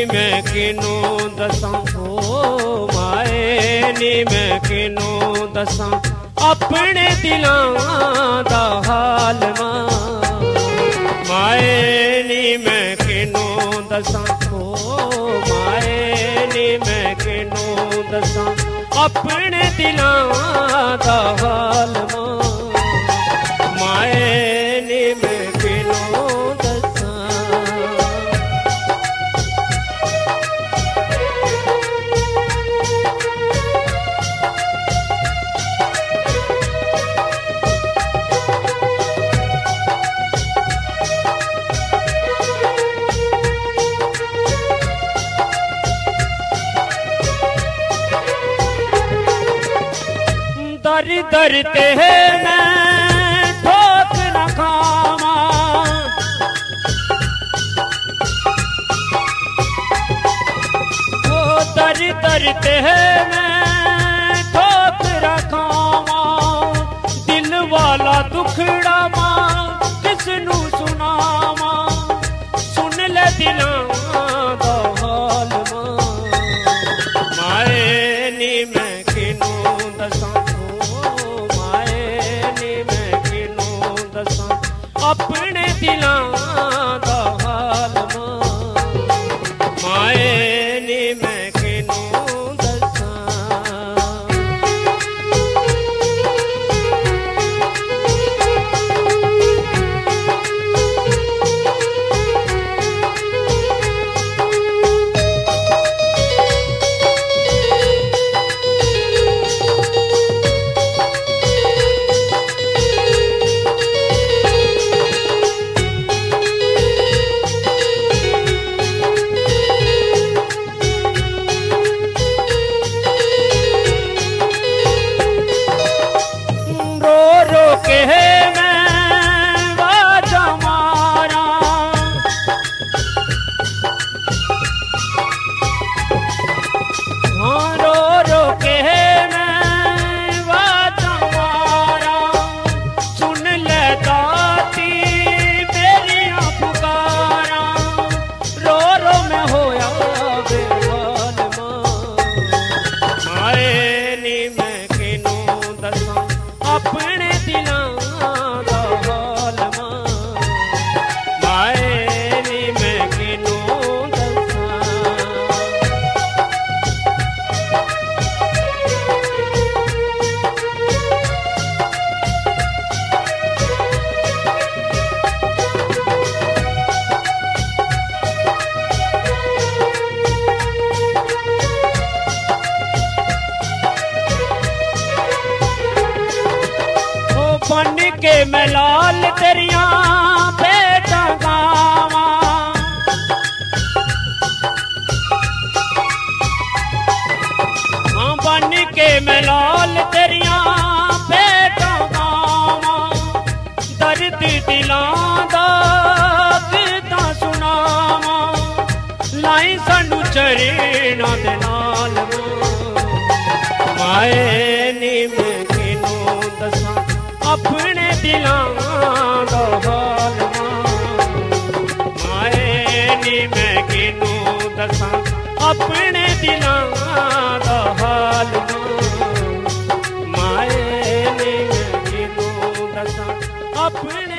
मैं किनू दसां ओ माए नी मैं किनू दसां अपने दिलां दा हाल माए नी मैं किनू दसां ओ माए नी मैं किनू दसां अपने दिलां दा हाल माए नी मैं किनू दर दर ते मैं ठोक न खावा ओ दर दर ते मैं ठोक रखावा दिल वाला दुखड़ा मां किसनू सुनावा सुन ले दिलां दा हाल माए नी मैं किनू दसां अपने दिलां दा हाल माए नी मैं किनू दसां अपने दिलां दा हाल माए नी मैं किनू दसां बन के मैं लाल तेरियां बेटा गावा हाँ बन के मैं लाल तेरियां बेटा गावा दर्द दिलां दा किदा सुनावा लाई सानू चरणा दे नाल माए नी मैं किनू दसां अपने दिलां दा हाल माए नी मैं किनू दसां अपने दिलां दा हाल माए नी मैं किनू दसां अपने